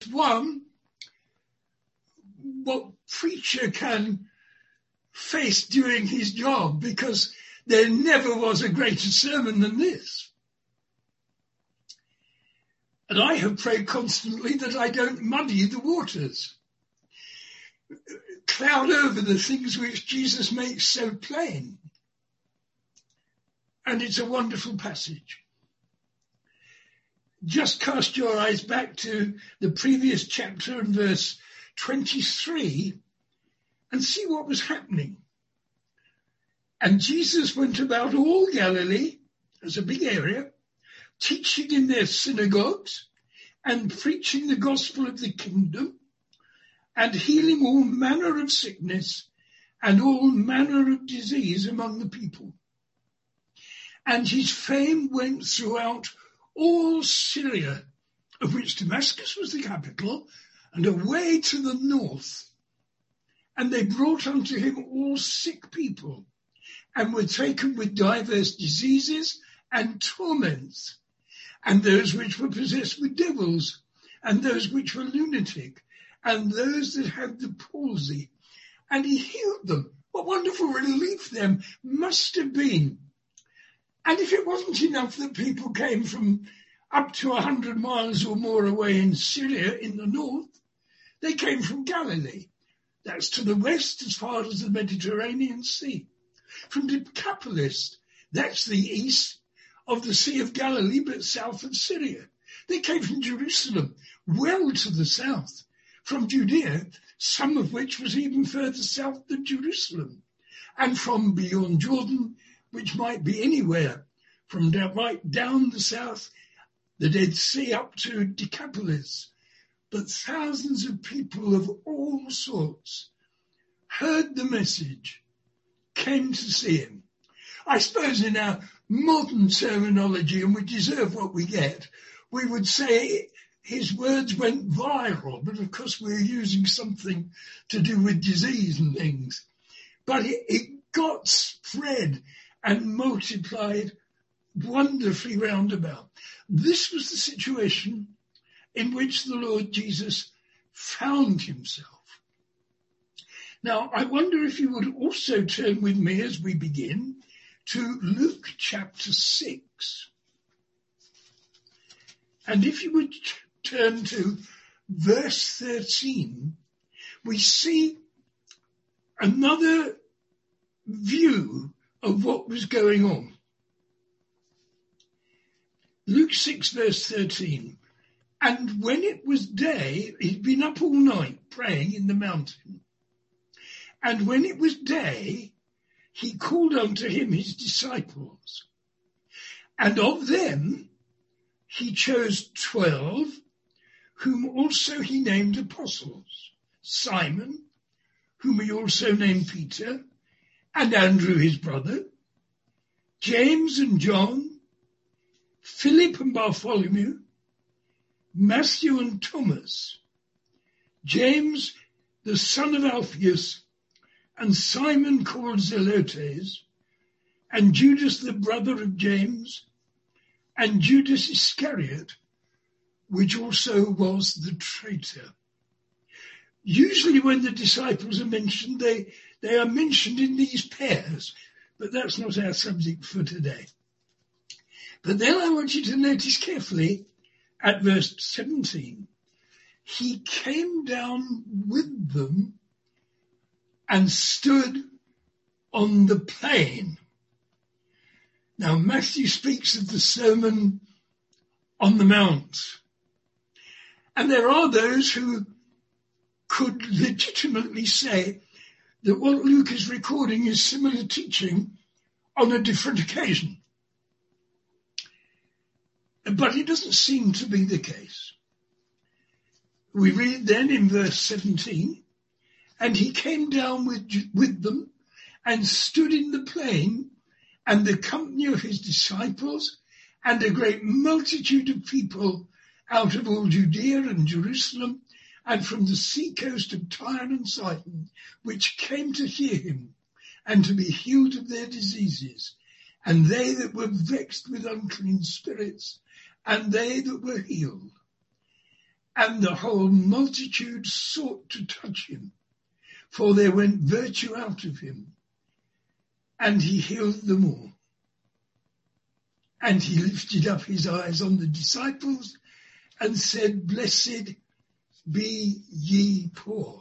just one what preacher can face doing his job, because there never was a greater sermon than this. And I have prayed constantly that I don't muddy the waters, cloud over the things which Jesus makes so plain. And it's a wonderful passage. Just cast your eyes back to the previous chapter and verse 23 and see what was happening. And Jesus went about all Galilee, as a big area, teaching in their synagogues and preaching the gospel of the kingdom and healing all manner of sickness and all manner of disease among the people. And his fame went throughout all Syria, of which Damascus was the capital, and away to the north. And they brought unto him all sick people, and were taken with divers diseases and torments, and those which were possessed with devils, and those which were lunatic, and those that had the palsy. And he healed them. What wonderful relief them must have been. And if it wasn't enough that people came from up to 100 miles or more away in Syria in the north, they came from Galilee. That's to the west as far as the Mediterranean Sea. From Decapolis, that's the east of the Sea of Galilee, but south of Syria. They came from Jerusalem, well to the south, from Judea, some of which was even further south than Jerusalem, and from beyond Jordan, which might be anywhere, from right down the south, the Dead Sea, up to Decapolis. But thousands of people of all sorts heard the message, came to see him. I suppose in our modern terminology, and we deserve what we get, we would say his words went viral, but of course we're using something to do with disease and things. But it got spread and multiplied wonderfully roundabout. This was the situation in which the Lord Jesus found himself. Now, I wonder if you would also turn with me as we begin to Luke chapter 6. And if you would turn to verse 13, we see another view of what was going on. Luke 6 verse 13. And when it was day, he'd been up all night praying in the mountain. And when it was day, he called unto him his disciples. And of them he chose 12, whom also he named apostles. Simon, whom he also named Peter, and Andrew his brother, James and John, Philip and Bartholomew, Matthew and Thomas, James the son of Alphaeus, and Simon called Zelotes, and Judas the brother of James, and Judas Iscariot, which also was the traitor. Usually when the disciples are mentioned, they are mentioned in these pairs, but that's not our subject for today. But then I want you to notice carefully at verse 17, he came down with them and stood on the plain. Now, Matthew speaks of the Sermon on the Mount. And there are those who could legitimately say that what Luke is recording is similar teaching on a different occasion. But it doesn't seem to be the case. We read then in verse 17, and he came down with them and stood in the plain, and the company of his disciples and a great multitude of people out of all Judea and Jerusalem and from the sea coast of Tyre and Sidon, which came to hear him and to be healed of their diseases. And they that were vexed with unclean spirits, and they that were healed. And the whole multitude sought to touch him, for there went virtue out of him, and he healed them all. And he lifted up his eyes on the disciples and said, Blessed be ye poor.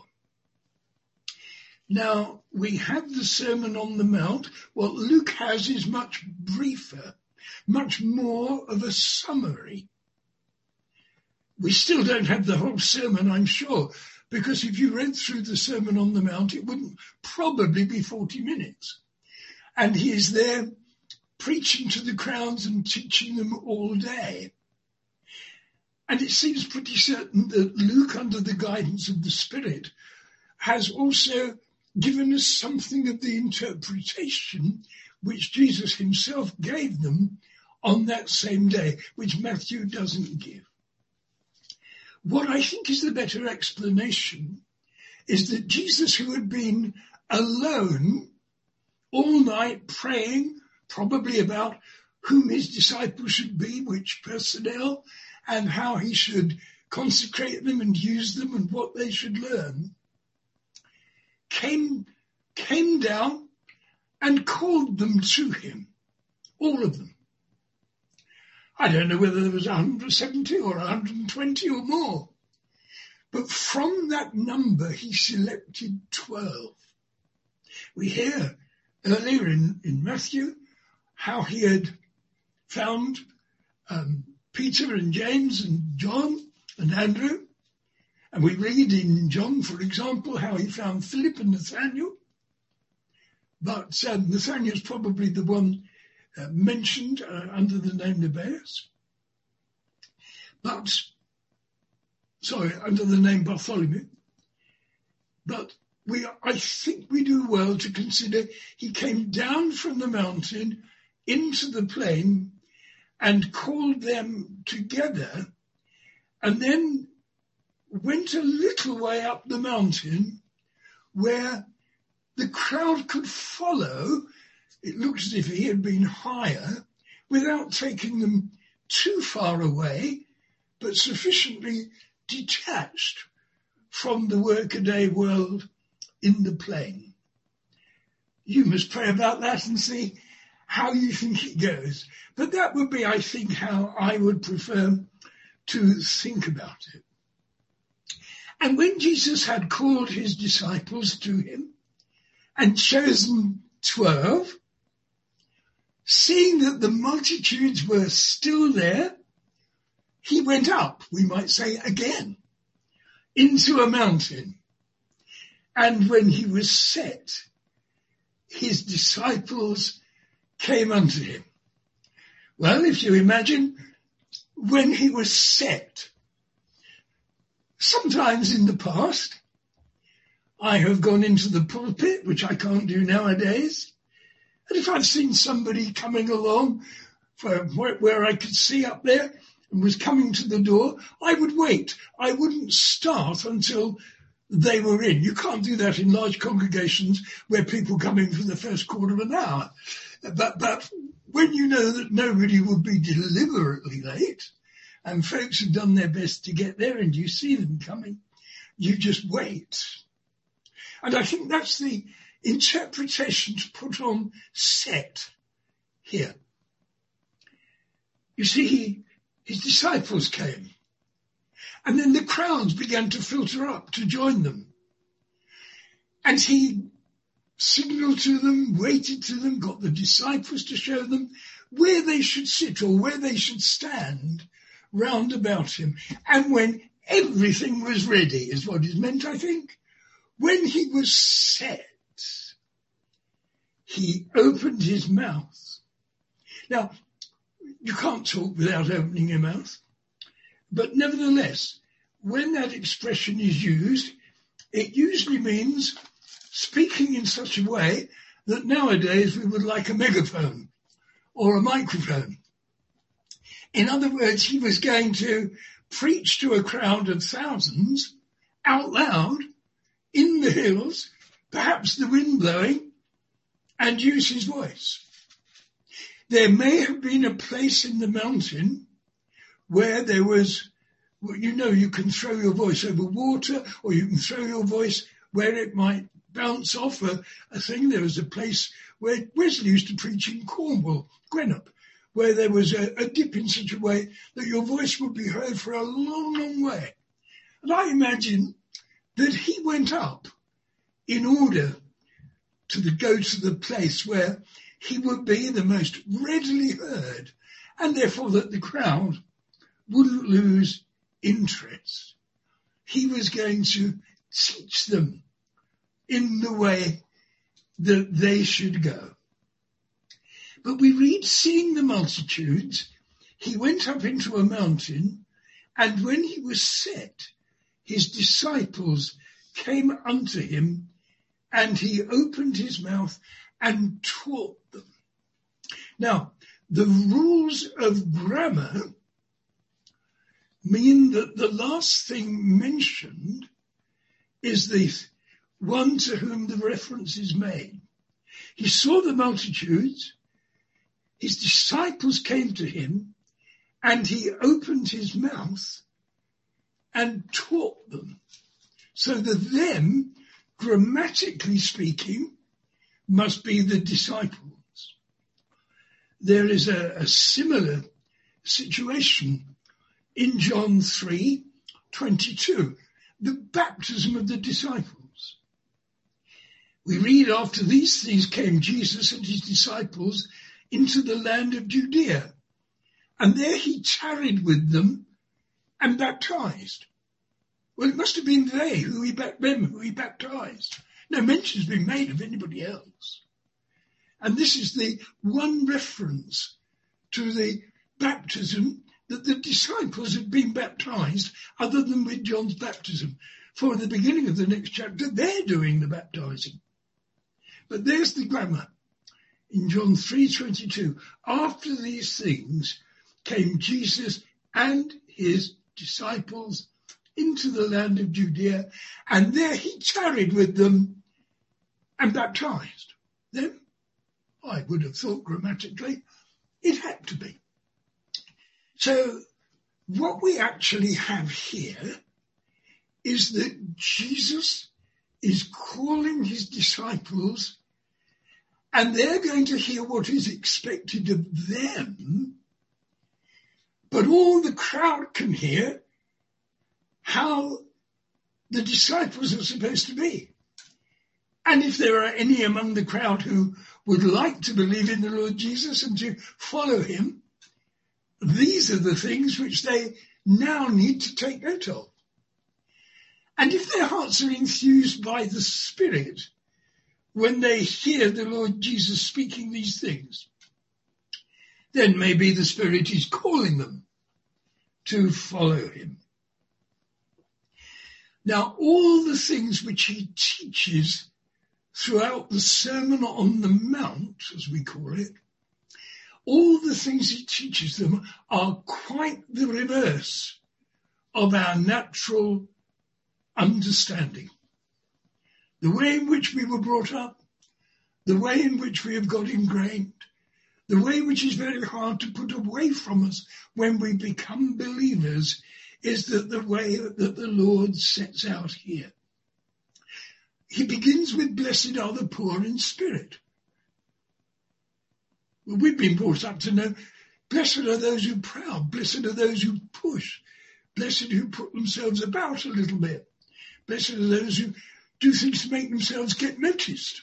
Now, we have the Sermon on the Mount. What Luke has is much briefer, much more of a summary. We still don't have the whole sermon, I'm sure, because if you read through the Sermon on the Mount, it wouldn't probably be 40 minutes. And he is there preaching to the crowds and teaching them all day. And it seems pretty certain that Luke, under the guidance of the Spirit, has also given us something of the interpretation which Jesus himself gave them on that same day, which Matthew doesn't give. What I think is the better explanation is that Jesus, who had been alone all night praying, probably about whom his disciples should be, which personnel, and how he should consecrate them and use them and what they should learn, came down and called them to him, all of them. I don't know whether there was 170 or 120 or more. But from that number, he selected 12. We hear earlier in Matthew how he had found Peter and James and John and Andrew. And we read in John, for example, how he found Philip and Nathanael. But Nathanael's probably the one mentioned under the name Nebaeus. Under the name Bartholomew. But I think we do well to consider he came down from the mountain into the plain and called them together, and then went a little way up the mountain where the crowd could follow. It looks as if he had been higher, without taking them too far away, but sufficiently detached from the workaday world in the plain. You must pray about that and see how you think it goes. But that would be, I think, how I would prefer to think about it. And when Jesus had called his disciples to him and chosen 12, seeing that the multitudes were still there, he went up, we might say again, into a mountain. And when he was set, his disciples came unto him. Well, if you imagine, when he was set, sometimes in the past, I have gone into the pulpit, which I can't do nowadays, and if I've seen somebody coming along from where I could see up there and was coming to the door, I would wait. I wouldn't start until they were in. You can't do that in large congregations where people come in for the first quarter of an hour. But when you know that nobody will be deliberately late, and folks have done their best to get there and you see them coming, you just wait. And I think that's the interpretation to put on set here. You see, his disciples came, and then the crowds began to filter up to join them. And he signaled to them, waited to them, got the disciples to show them where they should sit or where they should stand round about him. And when everything was ready, is what is meant, I think, when he was set, he opened his mouth. Now, you can't talk without opening your mouth, but nevertheless, when that expression is used, it usually means speaking in such a way that nowadays we would like a megaphone or a microphone. In other words, he was going to preach to a crowd of thousands out loud in the hills, perhaps the wind blowing, and use his voice. There may have been a place in the mountain where there was Well, you can throw your voice over water, or you can throw your voice where it might bounce off a thing. There was a place where Wesley used to preach in Cornwall, Greenock, where there was a dip in such a way that your voice would be heard for a long, long way. And I imagine that he went up in order to go to the place where he would be the most readily heard, and therefore that the crowd wouldn't lose interest. He was going to teach them in the way that they should go. But we read, seeing the multitudes, he went up into a mountain, and when he was set, his disciples came unto him, and he opened his mouth and taught them. Now, the rules of grammar mean that the last thing mentioned is the one to whom the reference is made. He saw the multitudes, his disciples came to him, and he opened his mouth and taught them. So the them, grammatically speaking, must be the disciples. There is a similar situation in John 3:22, the baptism of the disciples. We read, after these things came Jesus and his disciples into the land of Judea, and there he tarried with them and baptized. Well, it must have been them who he baptized. No mention's been made of anybody else. And this is the one reference to the baptism that the disciples had been baptized, other than with John's baptism. For at the beginning of the next chapter, they're doing the baptizing. But there's the grammar. In John 3:22, after these things came Jesus and his disciples into the land of Judea, and there he tarried with them and baptized them. I would have thought grammatically it had to be. So what we actually have here is that Jesus is calling his disciples, and they're going to hear what is expected of them, but all the crowd can hear how the disciples are supposed to be. And if there are any among the crowd who would like to believe in the Lord Jesus and to follow him, these are the things which they now need to take note of. And if their hearts are enthused by the Spirit when they hear the Lord Jesus speaking these things, then maybe the Spirit is calling them to follow him. Now, all the things which he teaches throughout the Sermon on the Mount, as we call it, all the things he teaches them are quite the reverse of our natural understanding. The way in which we were brought up, the way in which we have got ingrained, the way which is very hard to put away from us when we become believers, is that the way that the Lord sets out here. He begins with, blessed are the poor in spirit. Well, we've been brought up to know, blessed are those who are proud, blessed are those who push, blessed who put themselves about a little bit, blessed are those who do things to make themselves get noticed.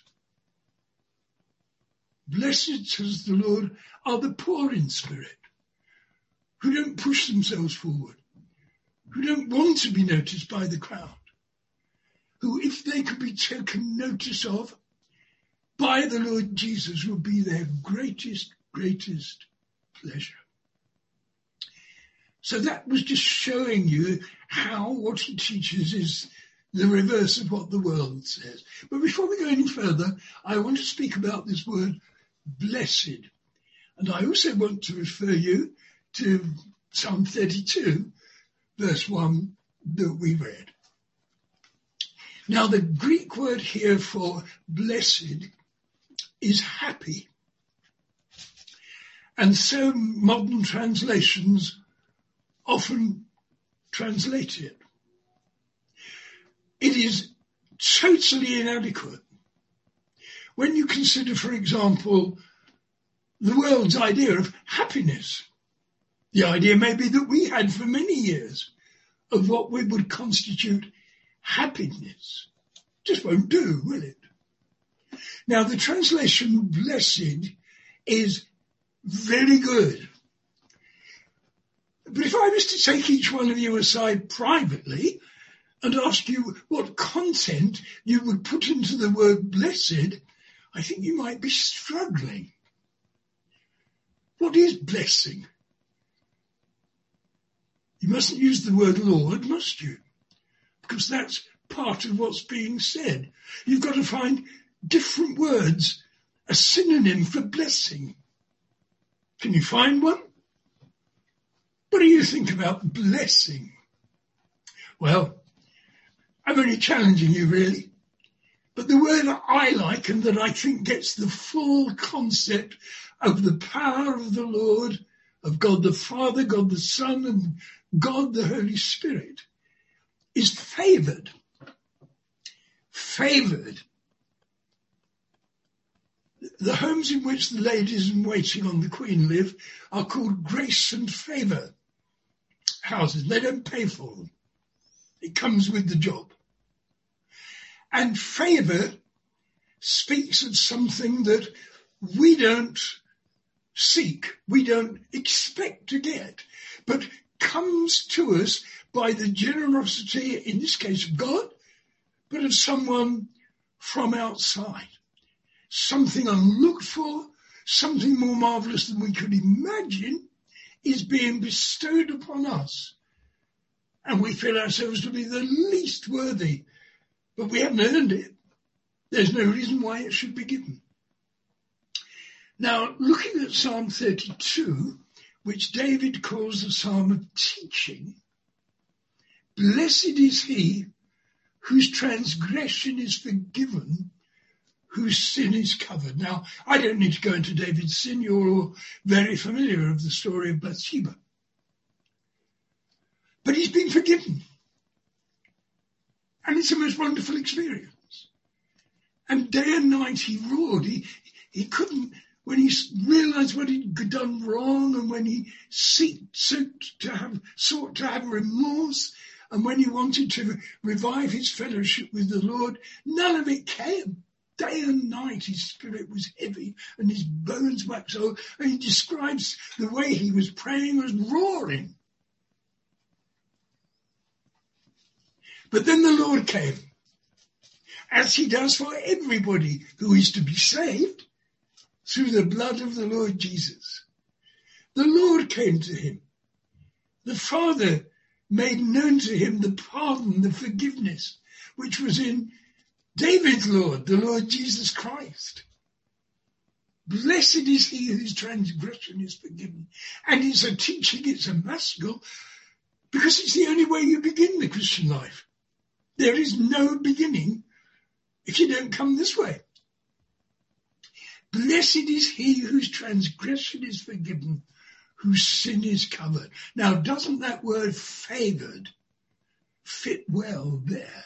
Blessed, says the Lord, are the poor in spirit, who don't push themselves forward, who don't want to be noticed by the crowd, who, if they could be taken notice of by the Lord Jesus, would be their greatest pleasure. So that was just showing you how what he teaches is the reverse of what the world says. But before we go any further, I want to speak about this word blessed. And I also want to refer you to Psalm 32, verse 1 that we read. Now, the Greek word here for blessed is happy. And so modern translations often translate it. It is totally inadequate. When you consider, for example, the world's idea of happiness, the idea maybe that we had for many years of what we would constitute happiness, just won't do, will it? Now, the translation blessed is very good. But if I was to take each one of you aside privately and ask you what content you would put into the word blessed, I think you might be struggling. What is blessing? You mustn't use the word Lord, must you? Because that's part of what's being said. You've got to find different words, a synonym for blessing. Can you find one? What do you think about blessing? Well, I'm only challenging you really. But the word that I like and that I think gets the full concept of the power of the Lord, of God the Father, God the Son, and God the Holy Spirit, is favoured. Favoured. The homes in which the ladies in waiting on the Queen live are called grace and favour houses. They don't pay for them. It comes with the job. And favour speaks of something that we don't seek, we don't expect to get, but comes to us by the generosity, in this case of God, but of someone from outside. Something unlooked for, something more marvellous than we could imagine is being bestowed upon us. And we feel ourselves to be the least worthy, but we haven't earned it. There's no reason why it should be given. Now, looking at Psalm 32, which David calls a psalm of teaching, blessed is he whose transgression is forgiven, whose sin is covered. Now, I don't need to go into David's sin. You're all very familiar of the story of Bathsheba. But he's been forgiven. And it's a most wonderful experience. And day and night he roared. He couldn't, when he realised what he'd done wrong, and when he sought to have remorse, and when he wanted to revive his fellowship with the Lord, none of it came. Day and night his spirit was heavy and his bones waxed old, and he describes the way he was praying as roaring. But then the Lord came, as he does for everybody who is to be saved, through the blood of the Lord Jesus. The Lord came to him. The Father made known to him the pardon, the forgiveness, which was in David's Lord, the Lord Jesus Christ. Blessed is he whose transgression is forgiven. And it's a teaching, it's a maskell, because it's the only way you begin the Christian life. There is no beginning if you don't come this way. Blessed is he whose transgression is forgiven, whose sin is covered. Now, doesn't that word favoured fit well there?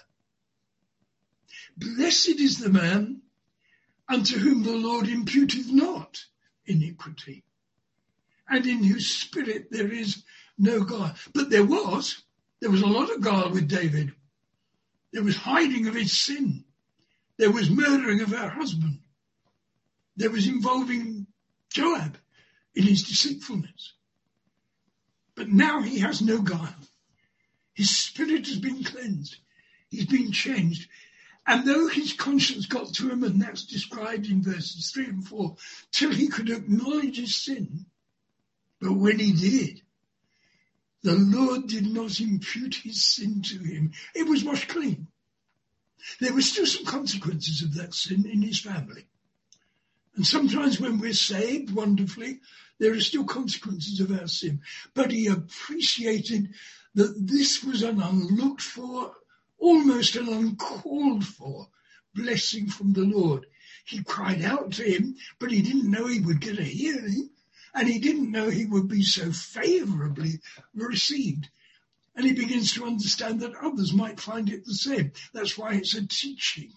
Blessed is the man unto whom the Lord imputeth not iniquity, and in whose spirit there is no guile. But there was a lot of guile with David. There was hiding of his sin. There was murdering of her husband. There was involving Joab in his deceitfulness. But now he has no guile. His spirit has been cleansed. He's been changed. And though his conscience got to him, and that's described in verses 3 and 4, till he could acknowledge his sin, but when he did, the Lord did not impute his sin to him. It was washed clean. There were still some consequences of that sin in his family. And sometimes when we're saved, wonderfully, there are still consequences of our sin. But he appreciated that this was an unlooked for, almost an uncalled for blessing from the Lord. He cried out to him, but he didn't know he would get a hearing, and he didn't know he would be so favourably received. And he begins to understand that others might find it the same. That's why it's a teaching.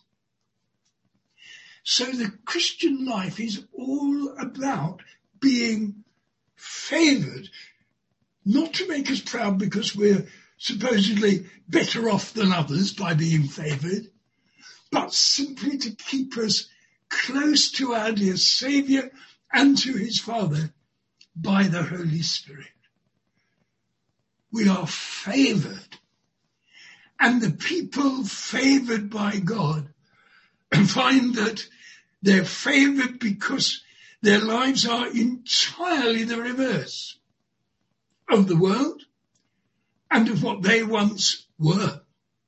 So the Christian life is all about being favoured, not to make us proud because we're supposedly better off than others by being favoured, but simply to keep us close to our dear Saviour and to his Father by the Holy Spirit. We are favoured, and the people favoured by God find that they're favoured because their lives are entirely the reverse of the world and of what they once were.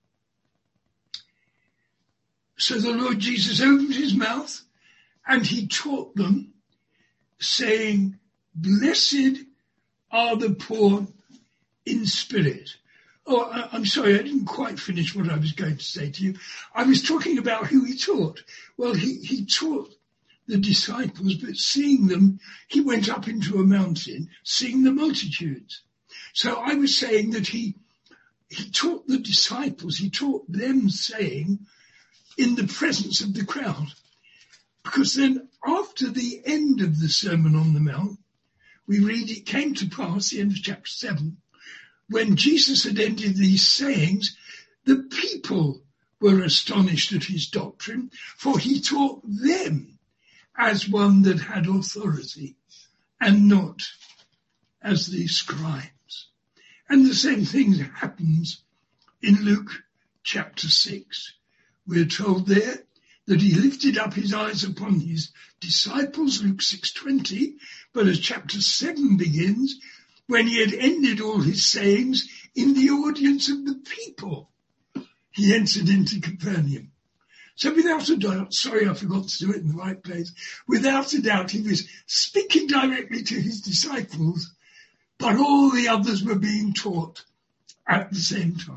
So the Lord Jesus opened his mouth and he taught them, saying, "Blessed are the poor in spirit." Oh, I'm sorry, I didn't quite finish what I was going to say to you. I was talking about who he taught. Well, he taught the disciples, but seeing them, he went up into a mountain, seeing the multitudes. So I was saying that he taught the disciples, he taught them saying, in the presence of the crowd. Because then after the end of the Sermon on the Mount, we read, it came to pass, the end of chapter 7, when Jesus had ended these sayings, the people were astonished at his doctrine, for he taught them as one that had authority, and not as the scribes. And the same thing happens in Luke chapter 6. We're told there that he lifted up his eyes upon his disciples, Luke 6:20, but as chapter 7 begins, when he had ended all his sayings in the audience of the people, he entered into Capernaum. So without a doubt, sorry I forgot to do it in the right place, without a doubt he was speaking directly to his disciples, but all the others were being taught at the same time.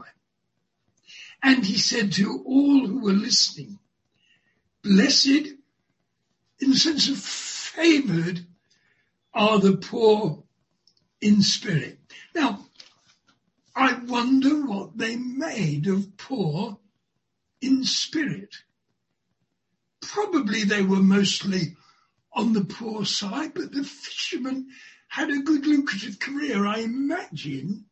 And he said to all who were listening, "Blessed," in the sense of favoured, "are the poor in spirit." Now, I wonder what they made of poor in spirit. Probably they were mostly on the poor side, but the fishermen had a good lucrative career, I imagine.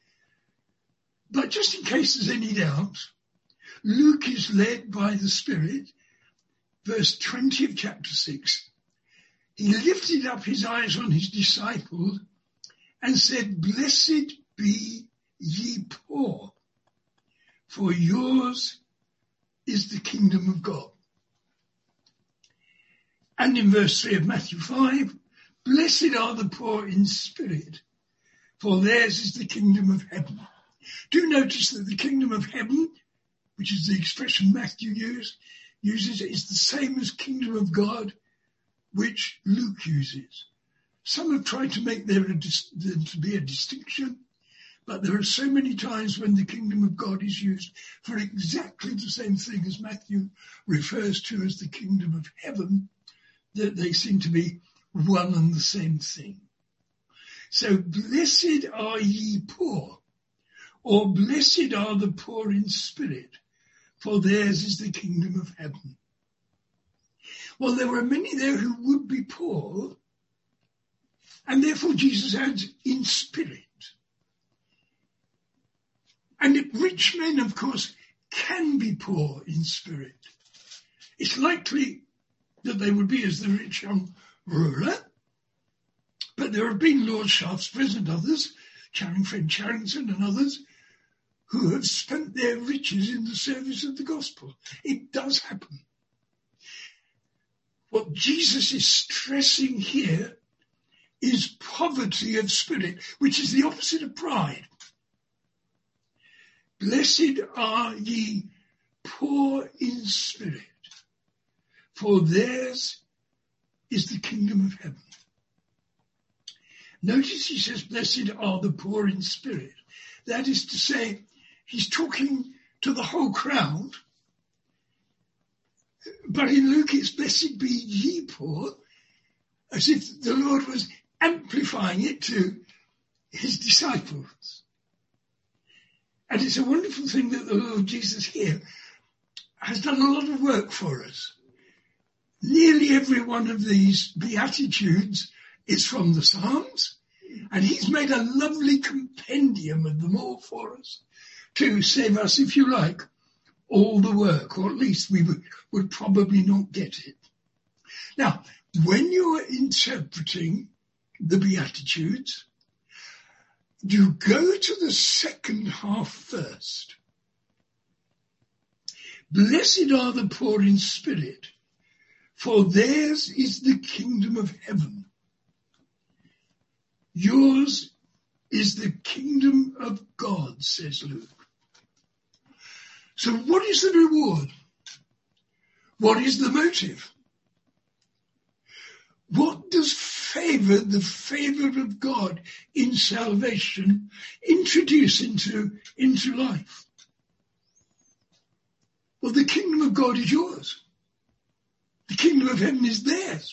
But just in case there's any doubt, Luke is led by the Spirit, verse 20 of chapter 6. He lifted up his eyes on his disciples and said, "Blessed be ye poor, for yours is the kingdom of God." And in verse 3 of Matthew 5, "Blessed are the poor in spirit, for theirs is the kingdom of heaven." Do notice that the kingdom of heaven, which is the expression Matthew uses, is the same as kingdom of God, which Luke uses. Some have tried to make there to be a distinction, but there are so many times when the kingdom of God is used for exactly the same thing as Matthew refers to as the kingdom of heaven, that they seem to be one and the same thing. So blessed are ye poor, or blessed are the poor in spirit, for theirs is the kingdom of heaven. Well, there were many there who would be poor, and therefore Jesus adds in spirit. And rich men, of course, can be poor in spirit. It's likely that they would be as the rich young ruler, but there have been Lord Shaftesbury and others, Fred Charrington and others, who have spent their riches in the service of the gospel. It does happen. What Jesus is stressing here is poverty of spirit, which is the opposite of pride. Blessed are ye poor in spirit, for theirs is the kingdom of heaven. Notice he says, blessed are the poor in spirit. That is to say, he's talking to the whole crowd. But in Luke, it's blessed be ye poor, as if the Lord was amplifying it to his disciples. And it's a wonderful thing that the Lord Jesus here has done a lot of work for us. Nearly every one of these Beatitudes is from the Psalms, and he's made a lovely compendium of them all for us to save us, if you like, all the work, or at least we would probably not get it. Now, when you're interpreting the Beatitudes, you go to the second half first. Blessed are the poor in spirit, for theirs is the kingdom of heaven. Yours is the kingdom of God, says Luke. So what is the reward? What is the motive? What does the favour of God in salvation introduce into life? Well, the kingdom of God is yours. The kingdom of heaven is theirs.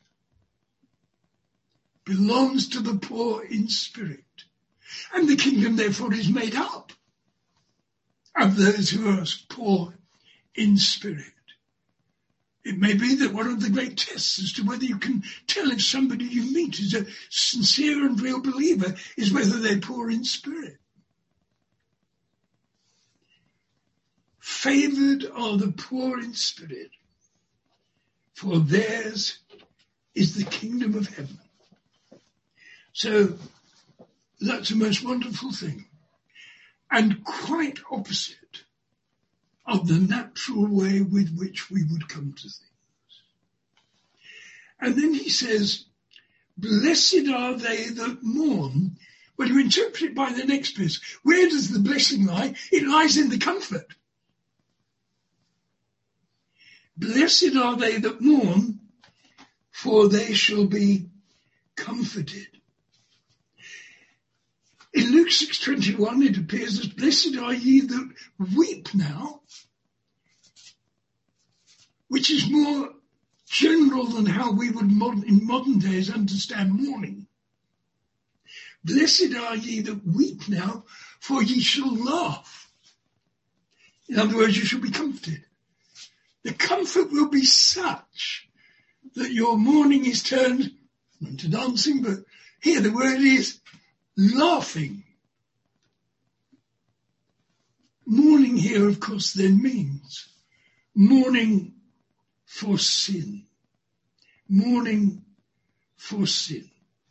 Belongs to the poor in spirit. And the kingdom, therefore, is made up of those who are poor in spirit. It may be that one of the great tests as to whether you can tell if somebody you meet is a sincere and real believer is whether they're poor in spirit. Favoured are the poor in spirit, for theirs is the kingdom of heaven. So that's a most wonderful thing, and quite opposite of the natural way with which we would come to things. And then he says, blessed are they that mourn. Well, you interpret it by the next bit. Where does the blessing lie? It lies in the comfort. Blessed are they that mourn, for they shall be comforted. In Luke 6:21, it appears as blessed are ye that weep now, which is more general than how we would in modern days understand mourning. Blessed are ye that weep now, for ye shall laugh. In other words, you shall be comforted. The comfort will be such that your mourning is turned not into dancing, but here the word is laughing. Mourning here, of course, then means mourning for sin. Mourning for sin.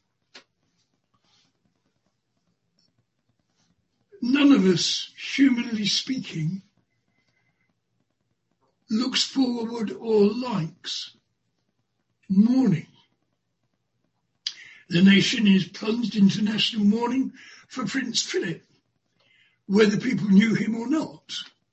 None of us, humanly speaking, looks forward or likes mourning. The nation is plunged into national mourning for Prince Philip, whether people knew him or not.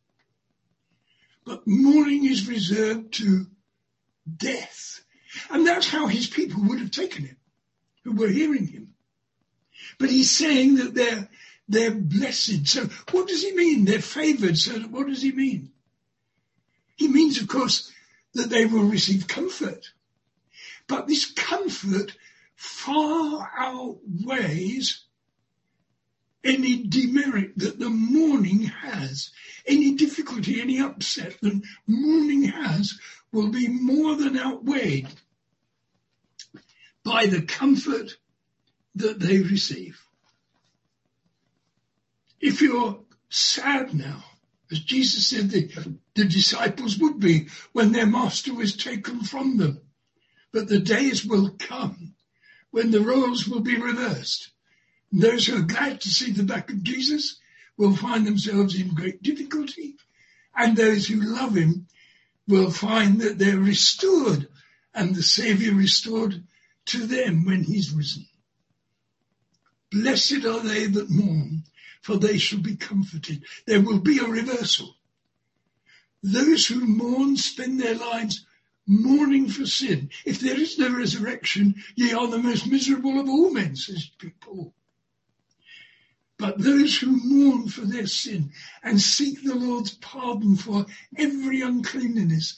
But mourning is reserved to death. And that's how his people would have taken it, who were hearing him. But he's saying that they're blessed. So what does he mean? They're favoured. So what does he mean? He means, of course, that they will receive comfort. But this comfort far outweighs any demerit that the mourning has. Any difficulty, any upset that mourning has will be more than outweighed by the comfort that they receive. If you're sad now, as Jesus said the disciples would be when their master was taken from them, but the days will come when the roles will be reversed. And those who are glad to see the back of Jesus will find themselves in great difficulty, and those who love him will find that they're restored and the Saviour restored to them when he's risen. Blessed are they that mourn, for they shall be comforted. There will be a reversal. Those who mourn spend their lives mourning for sin. If there is no resurrection, ye are the most miserable of all men, says Paul. But those who mourn for their sin and seek the Lord's pardon for every uncleanness,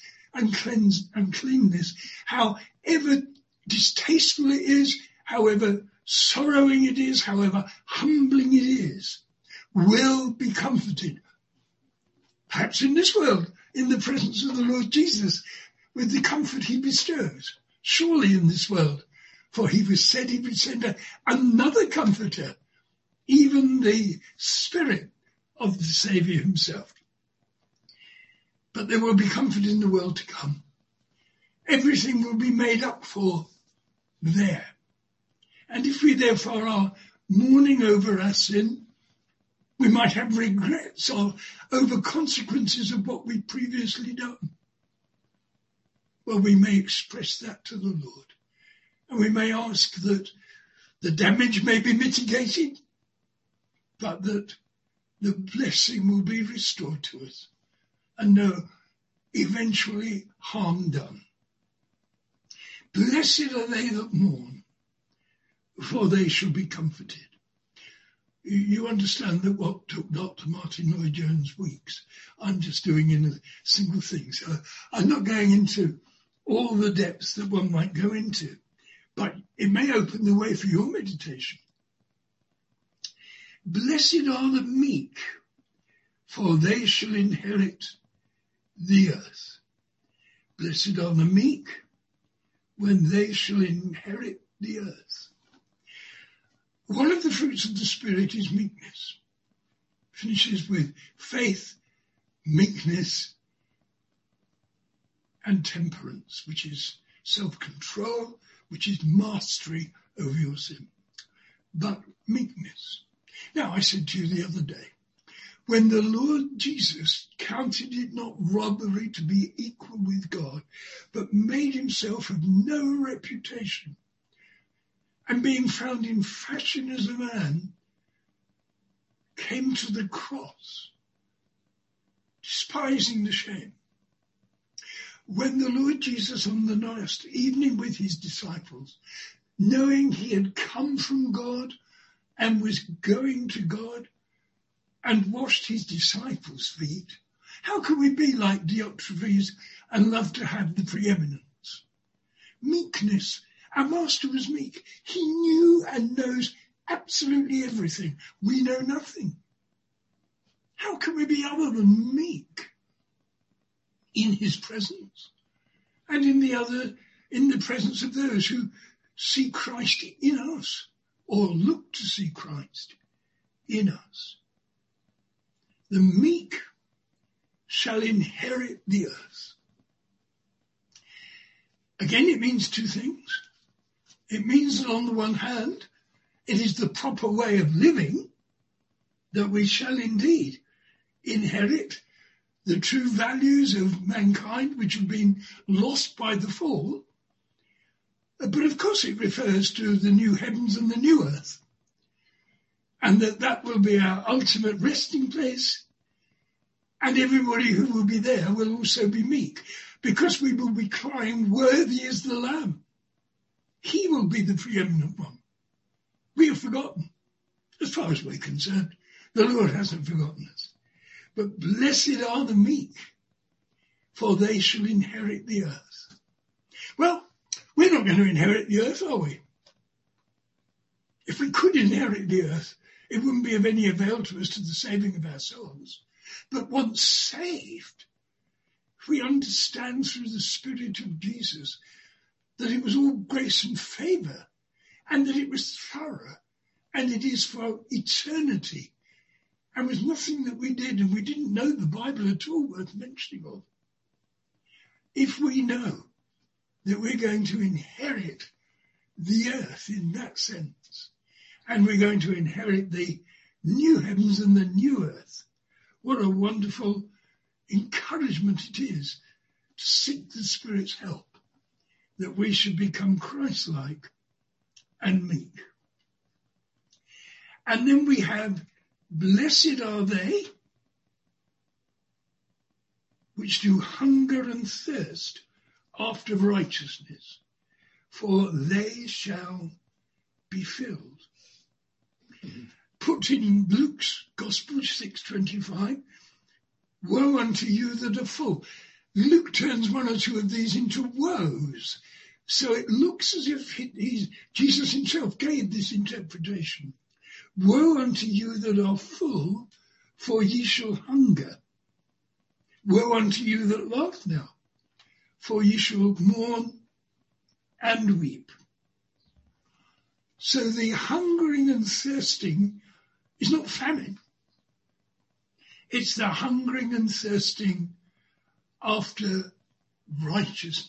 however distasteful it is, however sorrowing it is, however humbling it is, will be comforted. Perhaps in this world, in the presence of the Lord Jesus, with the comfort he bestows. Surely in this world, for he was said he would send another comforter, even the Spirit of the Saviour himself. But there will be comfort in the world to come. Everything will be made up for there. And if we therefore are mourning over our sin, we might have regrets or over consequences of what we've previously done. Well, we may express that to the Lord. And we may ask that the damage may be mitigated, but that the blessing will be restored to us and no eventually harm done. Blessed are they that mourn, for they shall be comforted. You understand that what took Dr. Martin Lloyd-Jones weeks, I'm just doing in a single thing. So I'm not going into all the depths that one might go into, but it may open the way for your meditation. Blessed are the meek, for they shall inherit the earth. Blessed are the meek, when they shall inherit the earth. One of the fruits of the Spirit is meekness. Finishes with faith, meekness, and temperance, which is self-control, which is mastery over your sin. But meekness. Now, I said to you the other day, when the Lord Jesus counted it not robbery to be equal with God, but made himself of no reputation, and being found in fashion as a man, came to the cross, despising the shame. When the Lord Jesus on the last evening with his disciples, knowing he had come from God and was going to God, and washed his disciples' feet, how can we be like Diotrephes and love to have the preeminence? Meekness. Our master was meek. He knew and knows absolutely everything. We know nothing. How can we be other than meek in his presence and in the presence of those who see Christ in us or look to see Christ in us? The meek shall inherit the earth. Again, it means two things. It means that on the one hand, it is the proper way of living that we shall indeed inherit the true values of mankind which have been lost by the fall. But of course it refers to the new heavens and the new earth, and that will be our ultimate resting place. And everybody who will be there will also be meek, because we will be crying, worthy is the Lamb. He will be the preeminent one. We have forgotten. As far as we're concerned, the Lord hasn't forgotten us. But blessed are the meek, for they shall inherit the earth. Well, we're not going to inherit the earth, are we? If we could inherit the earth, it wouldn't be of any avail to us to the saving of our souls. But once saved, if we understand through the Spirit of Jesus that it was all grace and favour, and that it was thorough, and it is for eternity, and was nothing that we did, and we didn't know the Bible at all worth mentioning of. If we know that we're going to inherit the earth in that sense, and we're going to inherit the new heavens and the new earth, what a wonderful encouragement it is to seek the Spirit's help, that we should become Christ-like and meek. And then we have, blessed are they which do hunger and thirst after righteousness, for they shall be filled. Put in Luke's Gospel 6:25, woe unto you that are full. Luke turns one or two of these into woes. So it looks as if Jesus himself gave this interpretation. Woe unto you that are full, for ye shall hunger. Woe unto you that laugh now, for ye shall mourn and weep. So the hungering and thirsting is not famine. It's the hungering and thirsting after righteousness.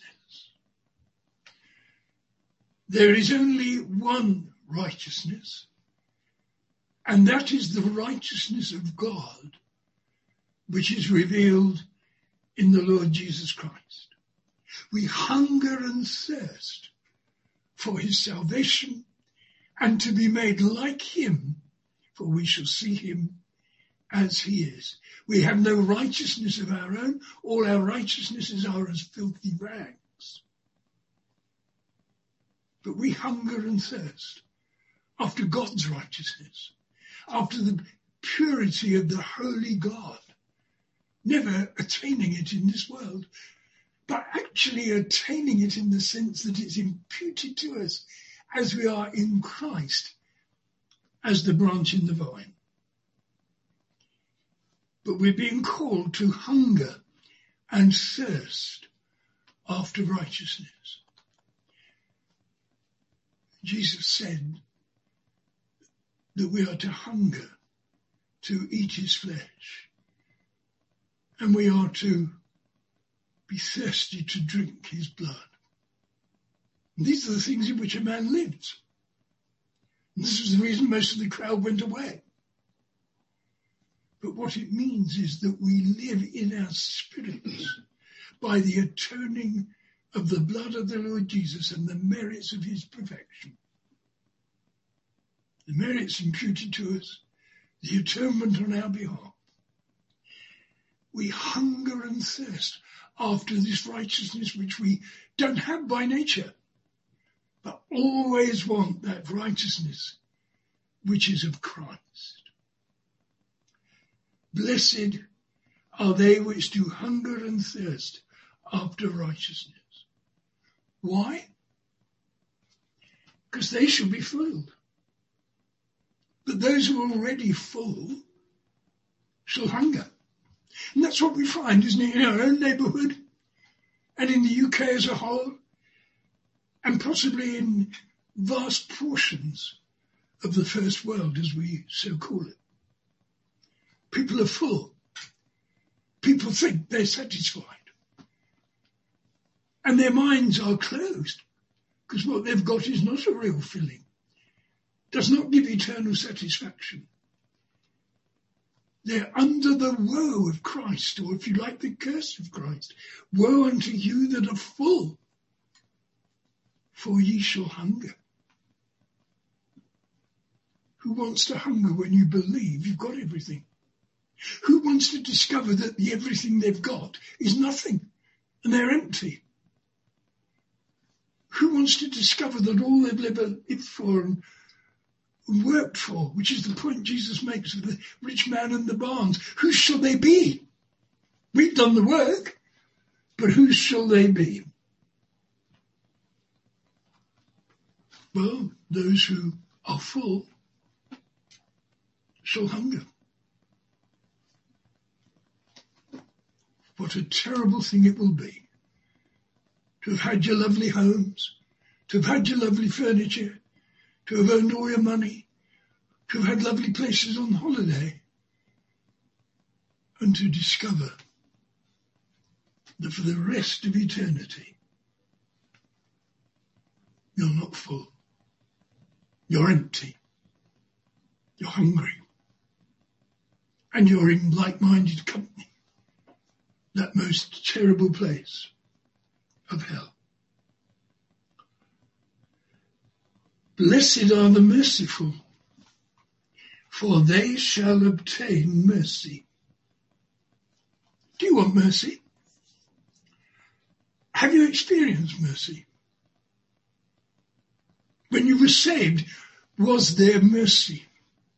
There is only one righteousness, and that is the righteousness of God, which is revealed in the Lord Jesus Christ. We hunger and thirst for his salvation and to be made like him, for we shall see him as he is. We have no righteousness of our own. All our righteousnesses are as filthy rags. But we hunger and thirst after God's righteousness, after the purity of the holy God, never attaining it in this world, but actually attaining it in the sense that it's imputed to us as we are in Christ, as the branch in the vine. But we're being called to hunger and thirst after righteousness. Jesus said that we are to hunger to eat his flesh, and we are to be thirsty to drink his blood. And these are the things in which a man lives. And this is the reason most of the crowd went away. But what it means is that we live in our spirits by the atoning of the blood of the Lord Jesus and the merits of his perfection. The merits imputed to us, the atonement on our behalf. We hunger and thirst after this righteousness which we don't have by nature, but always want that righteousness which is of Christ. Blessed are they which do hunger and thirst after righteousness. Why? Because they shall be filled. But those who are already full shall hunger. And that's what we find, isn't it, in our own neighbourhood and in the UK as a whole, and possibly in vast portions of the first world, as we so call it. People are full. People think they're satisfied. And their minds are closed, because what they've got is not a real filling. Does not give eternal satisfaction. They're under the woe of Christ, or if you like, the curse of Christ. Woe unto you that are full, for ye shall hunger. Who wants to hunger when you believe you've got everything? Who wants to discover that the everything they've got is nothing and they're empty? Who wants to discover that all they've ever lived for and worked for, which is the point Jesus makes of the rich man and the barns? Whose shall they be? We've done the work, but whose shall they be? Well, those who are full shall hunger. What a terrible thing it will be to have had your lovely homes, to have had your lovely furniture, to have earned all your money, to have had lovely places on holiday, and to discover that for the rest of eternity, you're not full. You're empty. You're hungry. And you're in like-minded company. That most terrible place of hell. Blessed are the merciful, for they shall obtain mercy. Do you want mercy? Have you experienced mercy? When you were saved, was there mercy?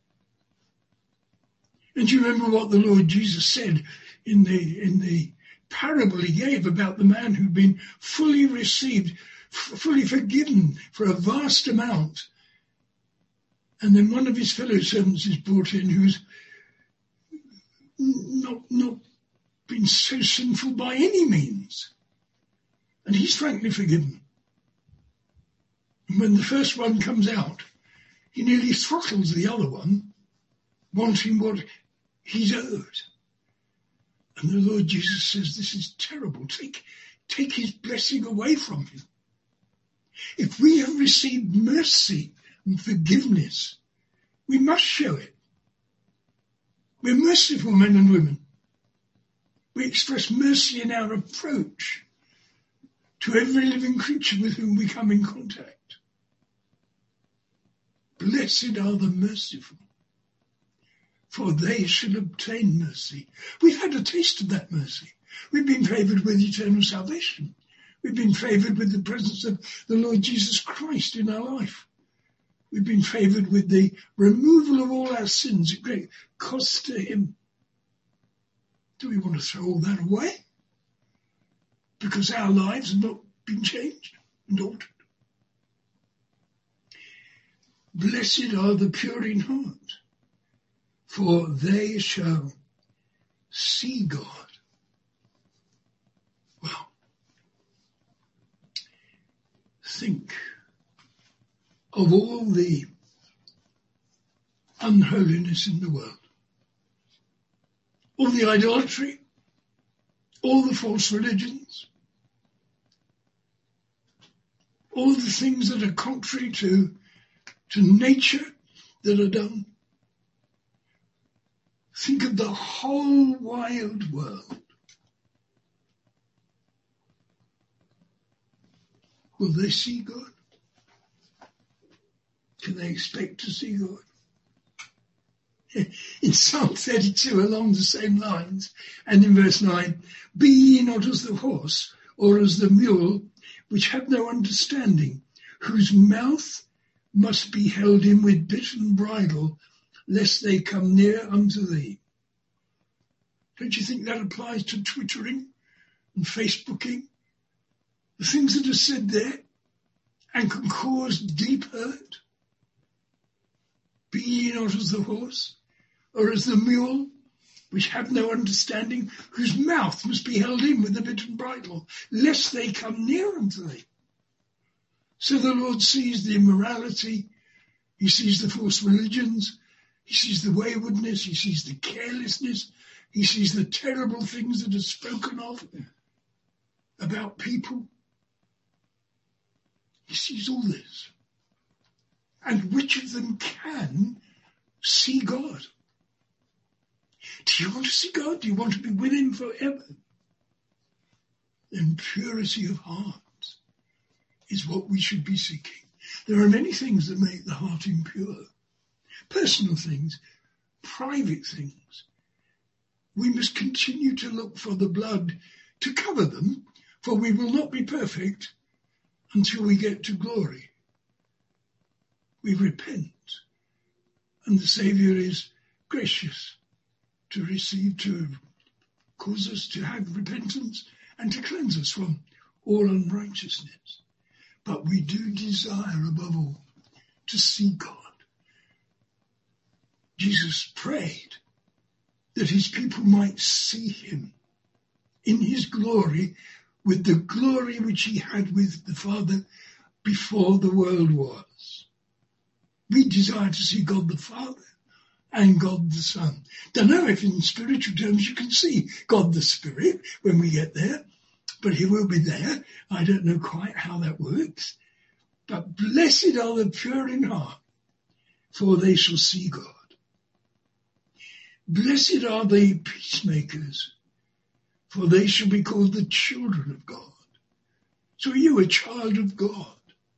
And do you remember what the Lord Jesus said in the parable he gave about the man who'd been fully received, fully forgiven for a vast amount? And then one of his fellow servants is brought in who's not been so sinful by any means. And he's frankly forgiven. And when the first one comes out, he nearly throttles the other one, wanting what he's owed. And the Lord Jesus says, this is terrible. Take his blessing away from him. If we have received mercy and forgiveness, we must show it. We're merciful men and women. We express mercy in our approach to every living creature with whom we come in contact. Blessed are the merciful, for they shall obtain mercy. We've had a taste of that mercy. We've been favoured with eternal salvation. We've been favoured with the presence of the Lord Jesus Christ in our life. We've been favoured with the removal of all our sins at great cost to him. Do we want to throw all that away? Because our lives have not been changed and altered. Blessed are the pure in heart, for they shall see God. Well, think of all the unholiness in the world, all the idolatry, all the false religions, all the things that are contrary to nature that are done. Think of the whole wild world. Will they see God? Can they expect to see God? In Psalm 32, along the same lines, and in verse 9, be ye not as the horse, or as the mule, which have no understanding, whose mouth must be held in with bit and bridle, lest they come near unto thee. Don't you think that applies to Twittering and Facebooking? The things that are said there and can cause deep hurt. Be ye not as the horse, or as the mule, which have no understanding, whose mouth must be held in with a bit and bridle, lest they come near unto thee. So the Lord sees the immorality, he sees the false religions, he sees the waywardness, he sees the carelessness, he sees the terrible things that are spoken of about people. He sees all this. And which of them can see God? Do you want to see God? Do you want to be with him forever? Then purity of heart is what we should be seeking. There are many things that make the heart impure. Personal things, private things. We must continue to look for the blood to cover them, for we will not be perfect until we get to glory. We repent, and the Saviour is gracious to receive, to cause us to have repentance and to cleanse us from all unrighteousness. But we do desire above all to see God. Jesus prayed that his people might see him in his glory, with the glory which he had with the Father before the world was. We desire to see God the Father and God the Son. Don't know if in spiritual terms you can see God the Spirit when we get there, but he will be there. I don't know quite how that works. But blessed are the pure in heart, for they shall see God. Blessed are the peacemakers, for they shall be called the children of God. So are you a child of God?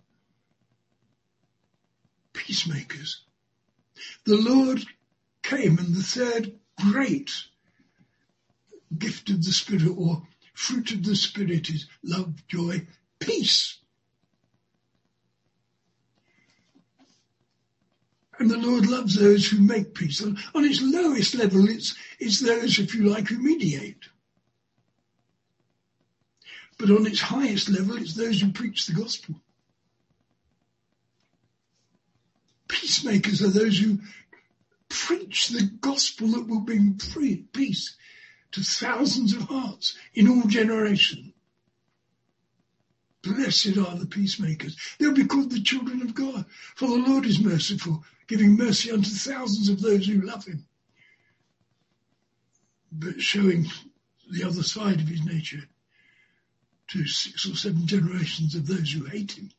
Peacemakers. The Lord came, and the third great gift of the Spirit, or fruit of the Spirit, is love, joy, peace. And the Lord loves those who make peace. On its lowest level, it's those, if you like, who mediate. But on its highest level, it's those who preach the gospel. Peacemakers are those who preach the gospel that will bring peace to thousands of hearts in all generations. Blessed are the peacemakers. They'll be called the children of God. For the Lord is merciful, giving mercy unto thousands of those who love him, but showing the other side of his nature to 6 or 7 generations of those who hate him.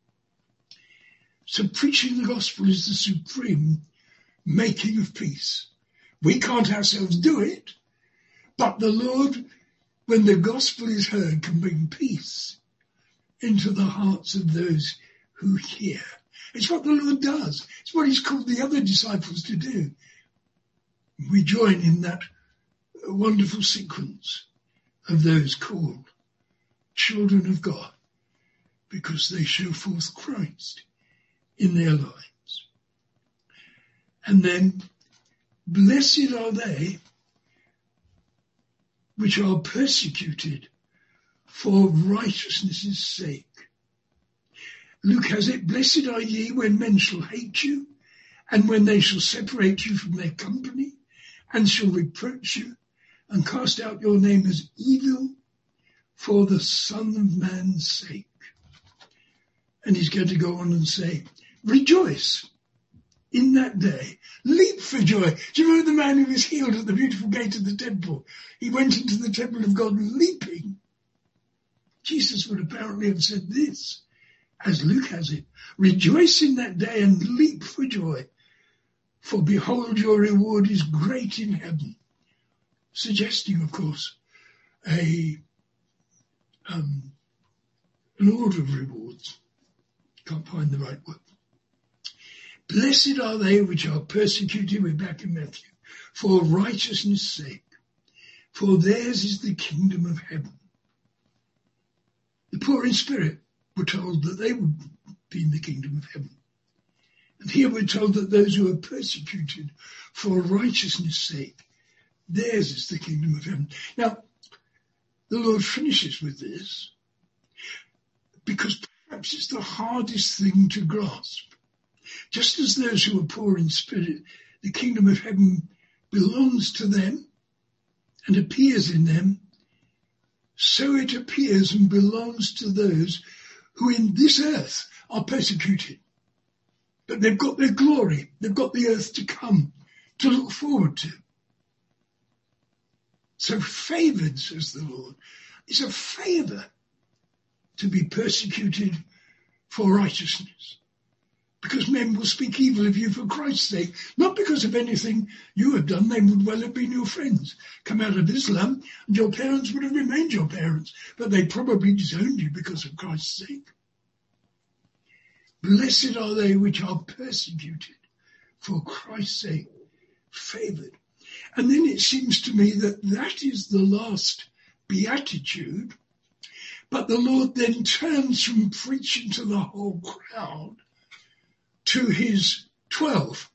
So preaching the gospel is the supreme making of peace. We can't ourselves do it, but the Lord, when the gospel is heard, can bring peace into the hearts of those who hear. It's what the Lord does. It's what he's called the other disciples to do. We join in that wonderful sequence of those called children of God because they show forth Christ in their lives. And then, blessed are they which are persecuted for righteousness' sake. Luke has it, blessed are ye when men shall hate you, and when they shall separate you from their company, and shall reproach you, and cast out your name as evil for the Son of Man's sake. And he's going to go on and say, rejoice in that day. Leap for joy. Do you remember the man who was healed at the beautiful gate of the temple? He went into the temple of God leaping. Jesus would apparently have said this, as Luke has it, rejoice in that day and leap for joy, for behold, your reward is great in heaven. Suggesting, of course, an order of rewards. Can't find the right word. Blessed are they which are persecuted, we're back in Matthew, for righteousness' sake, for theirs is the kingdom of heaven. The poor in spirit were told that they would be in the kingdom of heaven. And here we're told that those who are persecuted for righteousness' sake, theirs is the kingdom of heaven. Now, the Lord finishes with this because perhaps it's the hardest thing to grasp. Just as those who are poor in spirit, the kingdom of heaven belongs to them and appears in them, so it appears and belongs to those who in this earth are persecuted. But they've got their glory, they've got the earth to come to look forward to. So favoured, says the Lord, it's a favour to be persecuted for righteousness. Because men will speak evil of you for Christ's sake, not because of anything you have done. They would well have been your friends. Come out of Islam, and your parents would have remained your parents, but they probably disowned you because of Christ's sake. Blessed are they which are persecuted for Christ's sake, favoured. And then it seems to me that that is the last beatitude, but the Lord then turns from preaching to the whole crowd to his 12.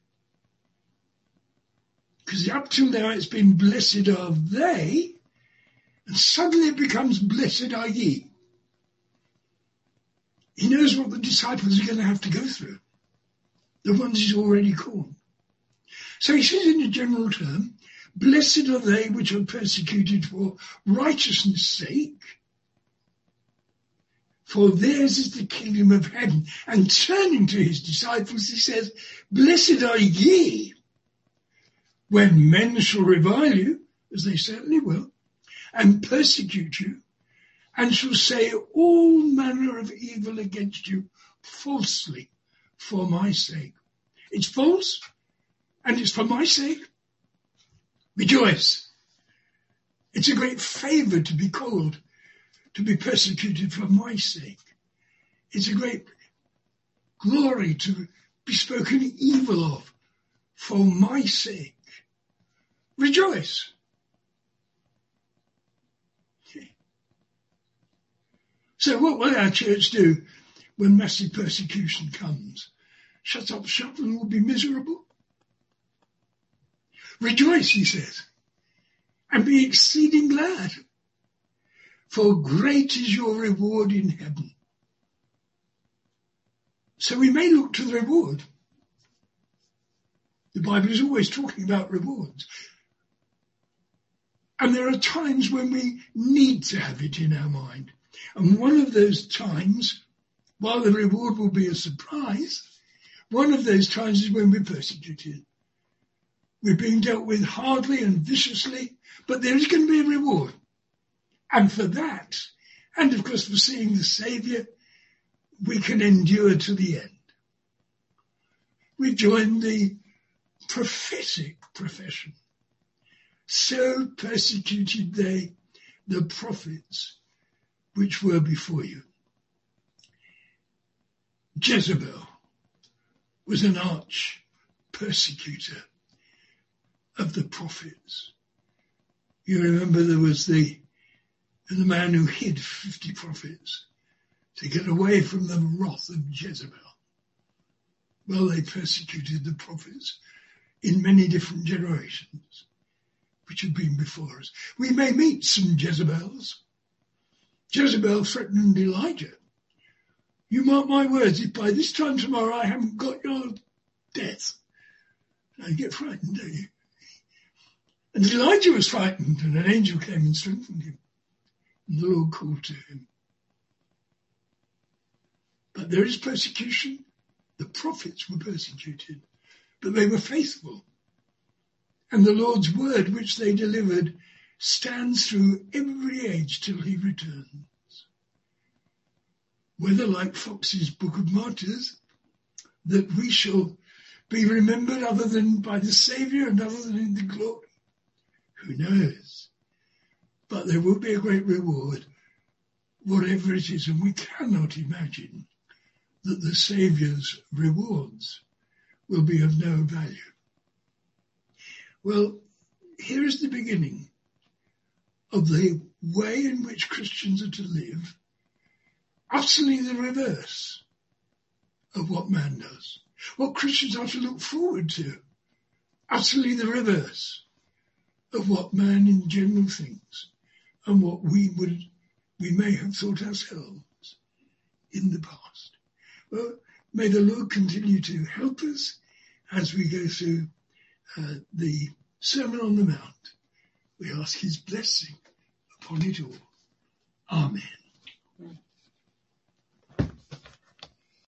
Because up till now it's been blessed are they, and suddenly it becomes blessed are ye. He knows what the disciples are going to have to go through, the ones he's already called. So he says in a general term, blessed are they which are persecuted for righteousness' sake, for theirs is the kingdom of heaven. And turning to his disciples, he says, blessed are ye when men shall revile you, as they certainly will, and persecute you, and shall say all manner of evil against you falsely for my sake. It's false, and it's for my sake. Rejoice. It's a great favour to be called to be persecuted for my sake. It's a great glory to be spoken evil of for my sake. Rejoice. Okay. So what will our church do when massive persecution comes? Shut up shop and we'll be miserable? Rejoice, he says, and be exceeding glad, for great is your reward in heaven. So we may look to the reward, The Bible is always talking about rewards. And there are times when we need to have it in our mind. And one of those times, while the reward will be a surprise, one of those times is when we're persecuted. We're being dealt with hardly and viciously, but there is going to be a reward. And for that, and of course for seeing the Saviour, we can endure to the end. We join the prophetic profession. So persecuted they the prophets which were before you. Jezebel was an arch persecutor of the prophets. You remember there was the man who hid 50 prophets to get away from the wrath of Jezebel. Well, they persecuted the prophets in many different generations which have been before us. We may meet some Jezebels. Jezebel threatened Elijah. You mark my words, if by this time tomorrow I haven't got your death. You get frightened, don't you? And Elijah was frightened, and an angel came and strengthened him. And the Lord called to him. But there is persecution. The prophets were persecuted, but they were faithful. And the Lord's word which they delivered stands through every age till he returns. Whether like Fox's Book of Martyrs, that we shall be remembered other than by the Saviour and other than in the glory, who knows? But there will be a great reward, whatever it is, and we cannot imagine that the Saviour's rewards will be of no value. Well, here is the beginning of the way in which Christians are to live, utterly the reverse of what man does. What Christians are to look forward to, utterly the reverse of what man in general thinks and what we may have thought ourselves in the past. Well, may the Lord continue to help us as we go through the Sermon on the Mount. We ask his blessing upon it all. Amen.